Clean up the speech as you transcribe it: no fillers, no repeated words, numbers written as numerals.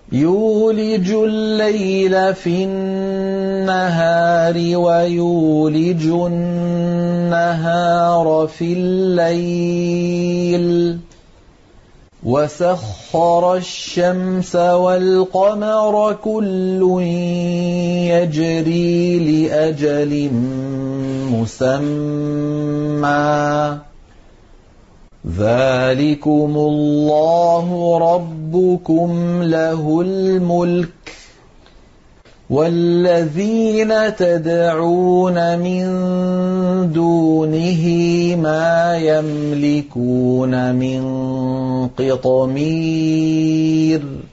يولج الليل في النهار ويولج النهار في الليل وسخر الشمس والقمر كل يجري لأجل مسمى ذلكم الله ربكم له الملك والذين تدعون من دونه ما يملكون من قطمير